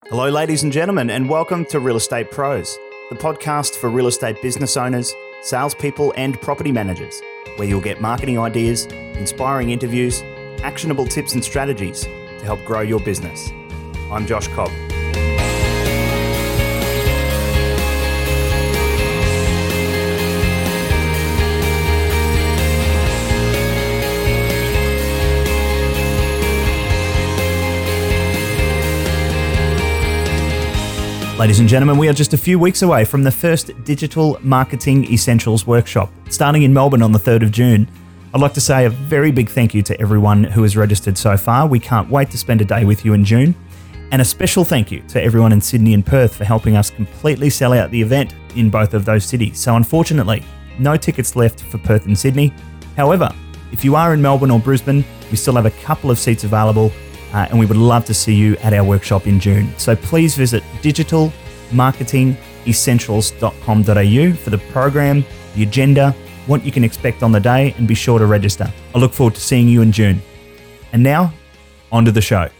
Hello, ladies and gentlemen, and welcome to Real Estate Pros, the podcast for real estate business owners, salespeople, and property managers, where you'll get marketing ideas, inspiring interviews, actionable tips and strategies to help grow your business. I'm Josh Cobb. Ladies and gentlemen, we are just a few weeks away from the first Digital Marketing Essentials workshop, starting in Melbourne on the 3rd of June. I'd like to say a very big thank you to everyone who has registered so far. We can't wait to spend a day with you in June. And a special thank you to everyone in Sydney and Perth for helping us completely sell out the event in both of those cities. So unfortunately, no tickets left for Perth and Sydney. However, if you are in Melbourne or Brisbane, we still have a couple of seats available. And we would love to see you at our workshop in June. So please visit digitalmarketingessentials.com.au for the program, the agenda, what you can expect on the day, and be sure to register. I look forward to seeing you in June. And now, on to the show.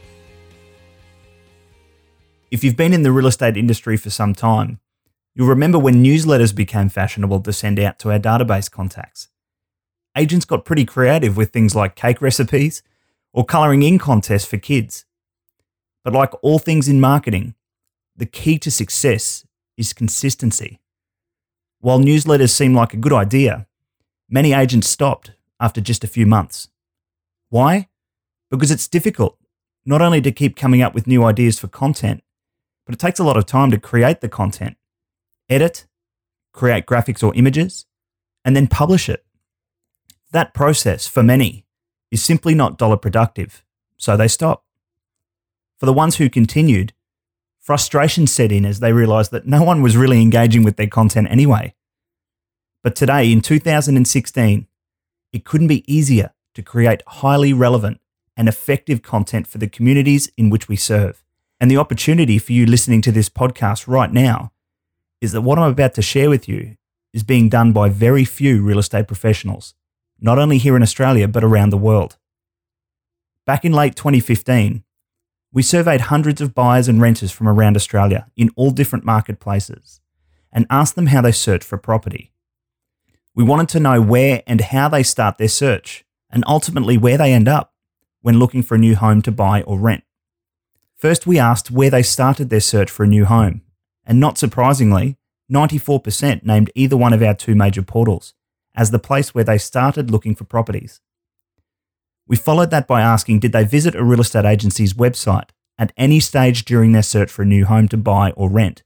If you've been in the real estate industry for some time, you'll remember when newsletters became fashionable to send out to our database contacts. Agents got pretty creative with things like cake recipes, or colouring in contests for kids. But like all things in marketing, the key to success is consistency. While newsletters seem like a good idea, many agents stopped after just a few months. Why? Because it's difficult not only to keep coming up with new ideas for content, but it takes a lot of time to create the content, edit, create graphics or images, and then publish it. That process, for many, is simply not dollar productive, so they stop. For the ones who continued, frustration set in as they realised that no one was really engaging with their content anyway. But today, in 2016, it couldn't be easier to create highly relevant and effective content for the communities in which we serve. And the opportunity for you listening to this podcast right now is that what I'm about to share with you is being done by very few real estate professionals, not only here in Australia, but around the world. Back in late 2015, we surveyed hundreds of buyers and renters from around Australia in all different marketplaces and asked them how they search for property. We wanted to know where and how they start their search, and ultimately where they end up when looking for a new home to buy or rent. First, we asked where they started their search for a new home, and not surprisingly, 94% named either one of our two major portals as the place where they started looking for properties. We followed that by asking, did they visit a real estate agency's website at any stage during their search for a new home to buy or rent?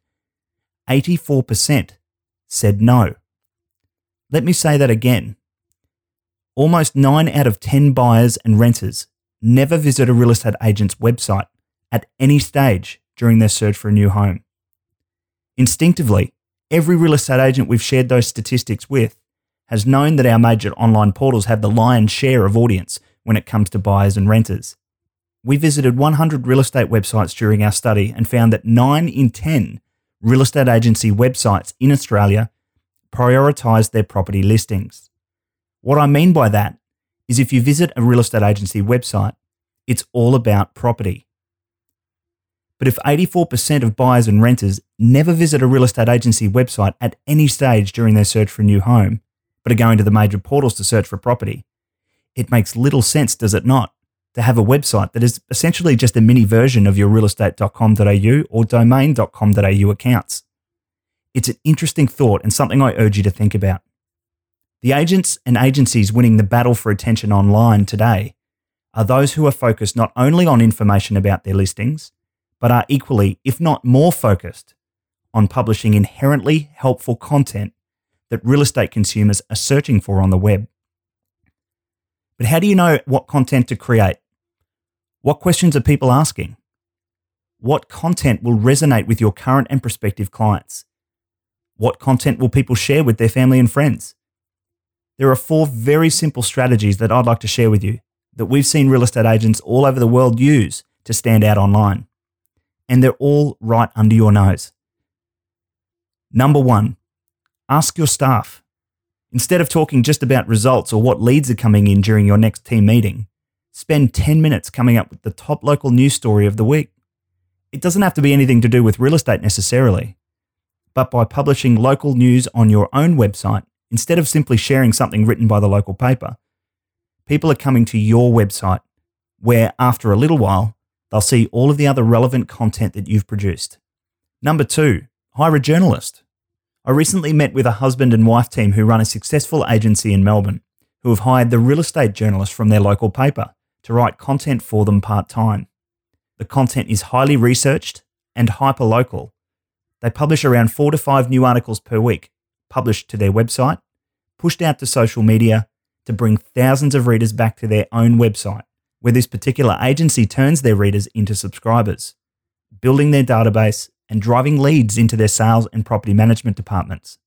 84% said no. Let me say that again. Almost 9 out of 10 buyers and renters never visit a real estate agent's website at any stage during their search for a new home. Instinctively, every real estate agent we've shared those statistics with has known that our major online portals have the lion's share of audience when it comes to buyers and renters. We visited 100 real estate websites during our study and found that 9 in 10 real estate agency websites in Australia prioritise their property listings. What I mean by that is if you visit a real estate agency website, it's all about property. But if 84% of buyers and renters never visit a real estate agency website at any stage during their search for a new home, but are going to the major portals to search for property, it makes little sense, does it not, to have a website that is essentially just a mini version of your realestate.com.au or domain.com.au accounts. It's an interesting thought and something I urge you to think about. The agents and agencies winning the battle for attention online today are those who are focused not only on information about their listings, but are equally, if not more focused, on publishing inherently helpful content that real estate consumers are searching for on the web. But how do you know what content to create? What questions are people asking? What content will resonate with your current and prospective clients? What content will people share with their family and friends? There are 4 very simple strategies that I'd like to share with you that we've seen real estate agents all over the world use to stand out online. And they're all right under your nose. Number 1, ask your staff. Instead of talking just about results or what leads are coming in during your next team meeting, spend 10 minutes coming up with the top local news story of the week. It doesn't have to be anything to do with real estate necessarily, but by publishing local news on your own website, instead of simply sharing something written by the local paper, people are coming to your website where, after a little while, they'll see all of the other relevant content that you've produced. Number 2, hire a journalist. I recently met with a husband and wife team who run a successful agency in Melbourne who have hired the real estate journalist from their local paper to write content for them part-time. The content is highly researched and hyper-local. They publish around 4 to 5 new articles per week, published to their website, pushed out to social media to bring thousands of readers back to their own website, where this particular agency turns their readers into subscribers, building their database and driving leads into their sales and property management departments.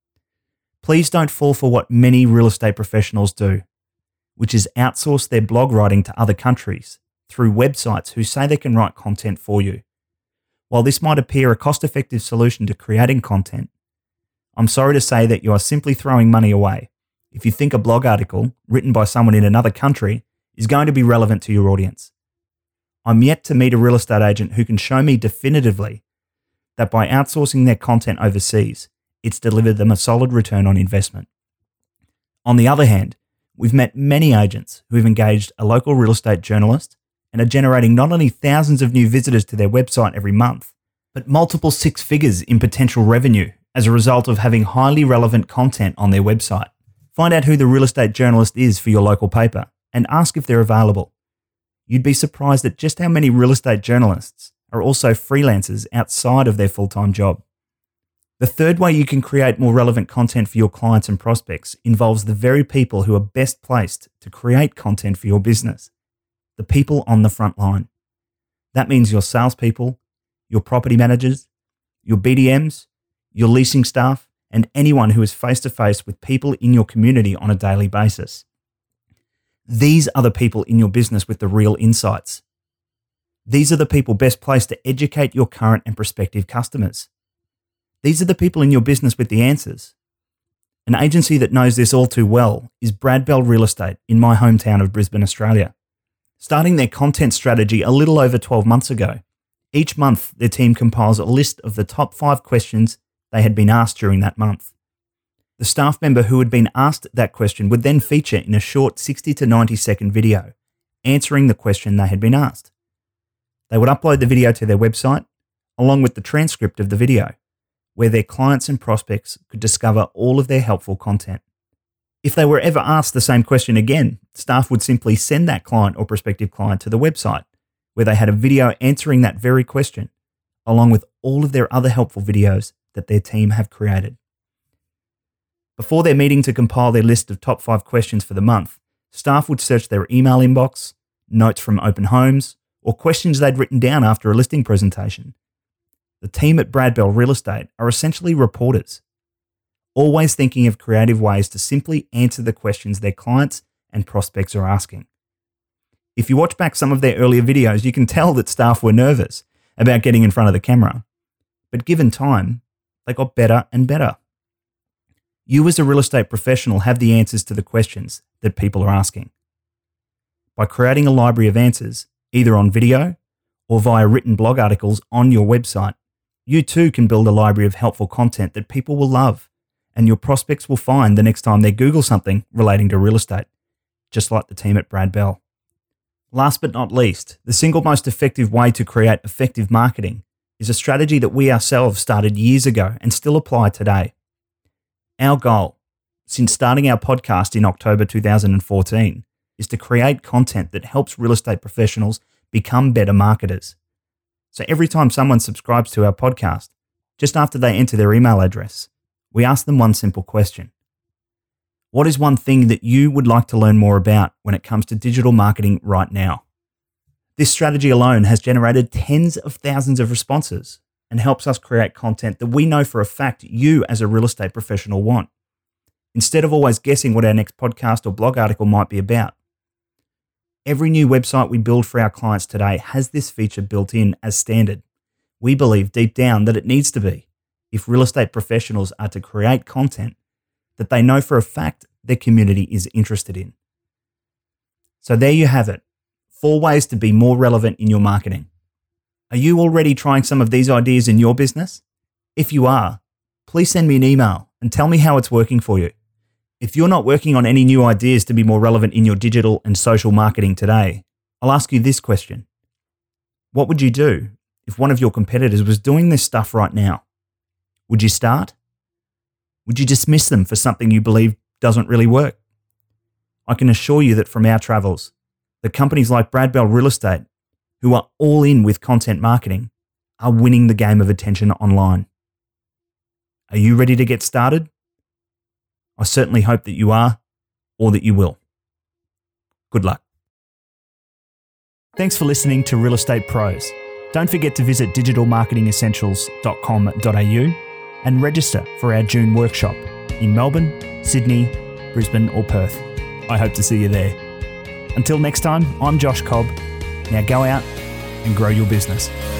Please don't fall for what many real estate professionals do, which is outsource their blog writing to other countries through websites who say they can write content for you. While this might appear a cost-effective solution to creating content, I'm sorry to say that you are simply throwing money away if you think a blog article written by someone in another country is going to be relevant to your audience. I'm yet to meet a real estate agent who can show me definitively that by outsourcing their content overseas, it's delivered them a solid return on investment. On the other hand, we've met many agents who have engaged a local real estate journalist and are generating not only thousands of new visitors to their website every month, but multiple 6 figures in potential revenue as a result of having highly relevant content on their website. Find out who the real estate journalist is for your local paper and ask if they're available. You'd be surprised at just how many real estate journalists are also freelancers outside of their full-time job. The third way you can create more relevant content for your clients and prospects involves the very people who are best placed to create content for your business, the people on the front line. That means your salespeople, your property managers, your BDMs, your leasing staff, and anyone who is face-to-face with people in your community on a daily basis. These are the people in your business with the real insights. These are the people best placed to educate your current and prospective customers. These are the people in your business with the answers. An agency that knows this all too well is Brad Bell Real Estate in my hometown of Brisbane, Australia. Starting their content strategy a little over 12 months ago, each month their team compiles a list of the top 5 questions they had been asked during that month. The staff member who had been asked that question would then feature in a short 60 to 90 second video, answering the question they had been asked. They would upload the video to their website, along with the transcript of the video, where their clients and prospects could discover all of their helpful content. If they were ever asked the same question again, staff would simply send that client or prospective client to the website, where they had a video answering that very question, along with all of their other helpful videos that their team have created. Before their meeting to compile their list of top 5 questions for the month, staff would search their email inbox, notes from open homes, or questions they'd written down after a listing presentation. The team at Brad Bell Real Estate are essentially reporters, always thinking of creative ways to simply answer the questions their clients and prospects are asking. If you watch back some of their earlier videos, you can tell that staff were nervous about getting in front of the camera, but given time, they got better and better. You as a real estate professional have the answers to the questions that people are asking. By creating a library of answers, either on video or via written blog articles on your website, you too can build a library of helpful content that people will love and your prospects will find the next time they Google something relating to real estate, just like the team at Brad Bell. Last but not least, the single most effective way to create effective marketing is a strategy that we ourselves started years ago and still apply today. Our goal, since starting our podcast in October 2014, is to create content that helps real estate professionals become better marketers. So every time someone subscribes to our podcast, just after they enter their email address, we ask them one simple question. What is one thing that you would like to learn more about when it comes to digital marketing right now? This strategy alone has generated tens of thousands of responses and helps us create content that we know for a fact you as a real estate professional want, instead of always guessing what our next podcast or blog article might be about. Every new website we build for our clients today has this feature built in as standard. We believe deep down that it needs to be, if real estate professionals are to create content that they know for a fact their community is interested in. So there you have it, 4 ways to be more relevant in your marketing. Are you already trying some of these ideas in your business? If you are, please send me an email and tell me how it's working for you. If you're not working on any new ideas to be more relevant in your digital and social marketing today, I'll ask you this question. What would you do if one of your competitors was doing this stuff right now? Would you start? Would you dismiss them for something you believe doesn't really work? I can assure you that from our travels, the companies like Brad Bell Real Estate, who are all in with content marketing, are winning the game of attention online. Are you ready to get started? I certainly hope that you are, or that you will. Good luck. Thanks for listening to Real Estate Pros. Don't forget to visit digitalmarketingessentials.com.au and register for our June workshop in Melbourne, Sydney, Brisbane or Perth. I hope to see you there. Until next time, I'm Josh Cobb. Now go out and grow your business.